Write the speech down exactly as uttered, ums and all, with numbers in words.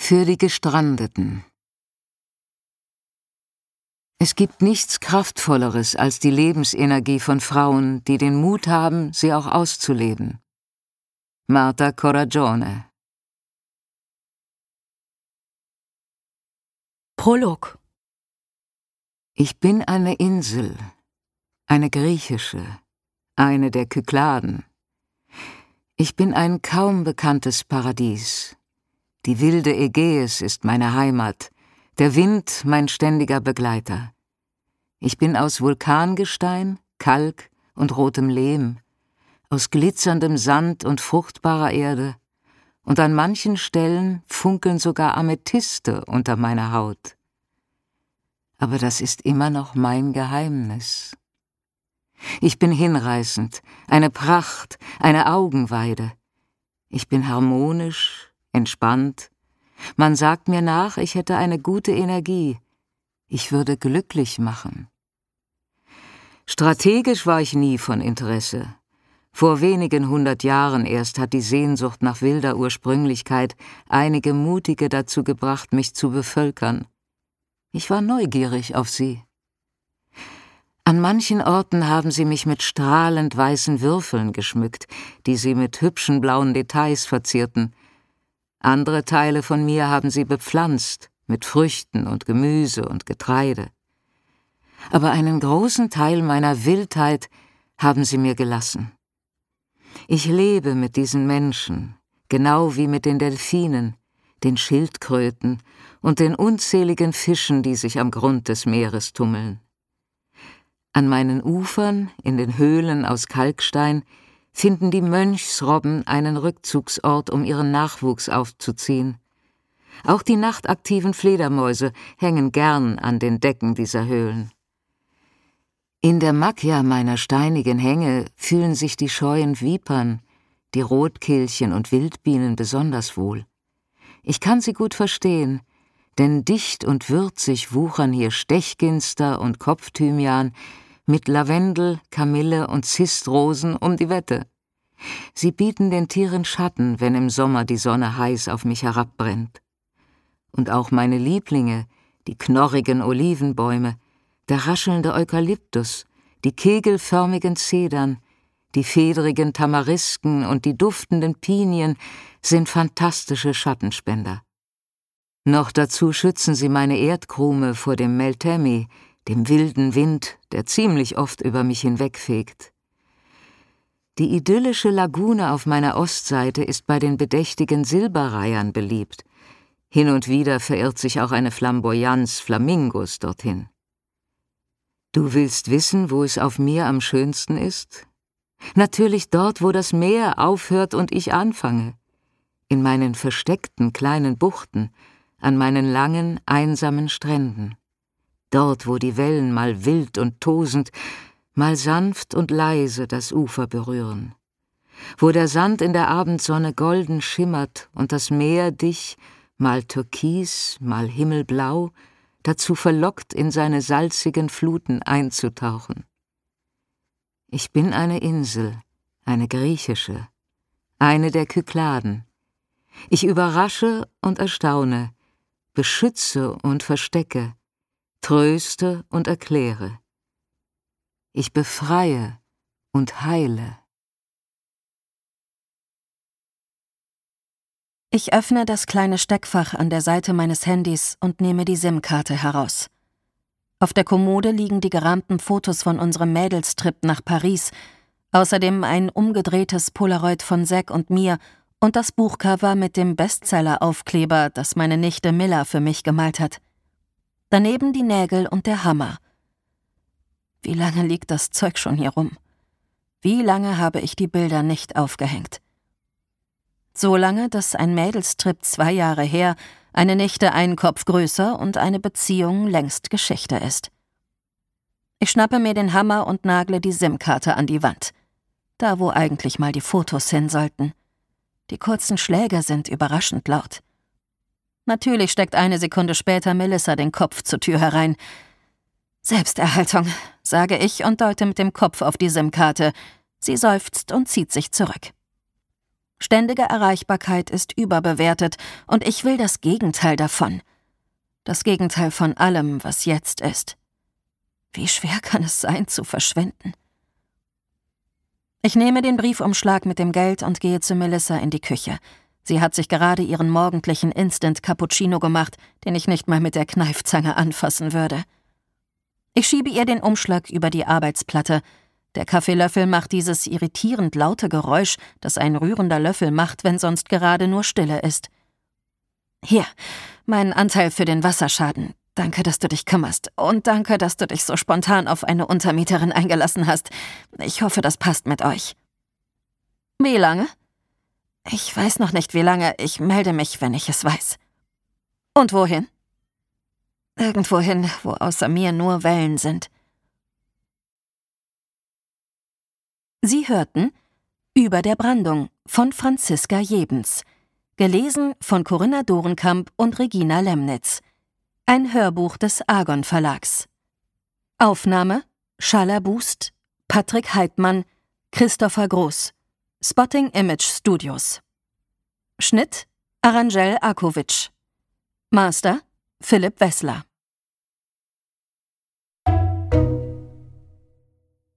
Für die Gestrandeten. Es gibt nichts Kraftvolleres als die Lebensenergie von Frauen, die den Mut haben, sie auch auszuleben. Marta Coragione. Prolog. Ich bin eine Insel, eine griechische, eine der Kykladen. Ich bin ein kaum bekanntes Paradies. Die wilde Ägäis ist meine Heimat, der Wind mein ständiger Begleiter. Ich bin aus Vulkangestein, Kalk und rotem Lehm, aus glitzerndem Sand und fruchtbarer Erde, und an manchen Stellen funkeln sogar Amethyste unter meiner Haut. Aber das ist immer noch mein Geheimnis. Ich bin hinreißend, eine Pracht, eine Augenweide. Ich bin harmonisch, entspannt. Man sagt mir nach, ich hätte eine gute Energie. Ich würde glücklich machen. Strategisch war ich nie von Interesse. Vor wenigen hundert Jahren erst hat die Sehnsucht nach wilder Ursprünglichkeit einige Mutige dazu gebracht, mich zu bevölkern. Ich war neugierig auf sie. An manchen Orten haben sie mich mit strahlend weißen Würfeln geschmückt, die sie mit hübschen blauen Details verzierten. Andere Teile von mir haben sie bepflanzt, mit Früchten und Gemüse und Getreide. Aber einen großen Teil meiner Wildheit haben sie mir gelassen. Ich lebe mit diesen Menschen, genau wie mit den Delfinen, den Schildkröten und den unzähligen Fischen, die sich am Grund des Meeres tummeln. An meinen Ufern, in den Höhlen aus Kalkstein, finden die Mönchsrobben einen Rückzugsort, um ihren Nachwuchs aufzuziehen. Auch die nachtaktiven Fledermäuse hängen gern an den Decken dieser Höhlen. In der Macchia meiner steinigen Hänge fühlen sich die scheuen Vipern, die Rotkehlchen und Wildbienen besonders wohl. Ich kann sie gut verstehen, denn dicht und würzig wuchern hier Stechginster und Kopfthymian mit Lavendel, Kamille und Zistrosen um die Wette. Sie bieten den Tieren Schatten, wenn im Sommer die Sonne heiß auf mich herabbrennt. Und auch meine Lieblinge, die knorrigen Olivenbäume, der raschelnde Eukalyptus, die kegelförmigen Zedern, die fedrigen Tamarisken und die duftenden Pinien sind fantastische Schattenspender. Noch dazu schützen sie meine Erdkrume vor dem Meltemi, dem wilden Wind, der ziemlich oft über mich hinwegfegt. Die idyllische Lagune auf meiner Ostseite ist bei den bedächtigen Silberreihern beliebt. Hin und wieder verirrt sich auch eine Flamboyanz Flamingos dorthin. Du willst wissen, wo es auf mir am schönsten ist? Natürlich dort, wo das Meer aufhört und ich anfange. In meinen versteckten kleinen Buchten, an meinen langen, einsamen Stränden. Dort, wo die Wellen mal wild und tosend, mal sanft und leise das Ufer berühren. Wo der Sand in der Abendsonne golden schimmert und das Meer dich, mal türkis, mal himmelblau, dazu verlockt, in seine salzigen Fluten einzutauchen. Ich bin eine Insel, eine griechische, eine der Kykladen. Ich überrasche und erstaune, beschütze und verstecke, tröste und erkläre. Ich befreie und heile. Ich öffne das kleine Steckfach an der Seite meines Handys und nehme die SIM-Karte heraus. Auf der Kommode liegen die gerahmten Fotos von unserem Mädelstrip nach Paris, außerdem ein umgedrehtes Polaroid von Zack und mir und das Buchcover mit dem Bestseller-Aufkleber, das meine Nichte Milla für mich gemalt hat. Daneben die Nägel und der Hammer. Wie lange liegt das Zeug schon hier rum? Wie lange habe ich die Bilder nicht aufgehängt? So lange, dass ein Mädelstrip zwei Jahre her, eine Nichte einen Kopf größer und eine Beziehung längst Geschichte ist. Ich schnappe mir den Hammer und nagle die SIM-Karte an die Wand. Da, wo eigentlich mal die Fotos hin sollten. Die kurzen Schläge sind überraschend laut. Natürlich steckt eine Sekunde später Melissa den Kopf zur Tür herein. Selbsterhaltung, sage ich und deute mit dem Kopf auf die SIM-Karte. Sie seufzt und zieht sich zurück. Ständige Erreichbarkeit ist überbewertet und ich will das Gegenteil davon. Das Gegenteil von allem, was jetzt ist. Wie schwer kann es sein, zu verschwinden? Ich nehme den Briefumschlag mit dem Geld und gehe zu Melissa in die Küche. Sie hat sich gerade ihren morgendlichen Instant-Cappuccino gemacht, den ich nicht mal mit der Kneifzange anfassen würde. Ich schiebe ihr den Umschlag über die Arbeitsplatte. Der Kaffeelöffel macht dieses irritierend laute Geräusch, das ein rührender Löffel macht, wenn sonst gerade nur Stille ist. Hier, mein Anteil für den Wasserschaden. Danke, dass du dich kümmerst. Und danke, dass du dich so spontan auf eine Untermieterin eingelassen hast. Ich hoffe, das passt mit euch. Wie lange? Ich weiß noch nicht, wie lange. Ich melde mich, wenn ich es weiß. Und wohin? Irgendwohin, wo außer mir nur Wellen sind. Sie hörten Über der Brandung von Franziska Jebens. Gelesen von Corinna Dorenkamp und Regina Lemnitz. Ein Hörbuch des Argon Verlags. Aufnahme Schala Boost, Patrick Heidmann, Christopher Groß, Spotting Image Studios. Schnitt Arangel Akovic. Master Philipp Wessler.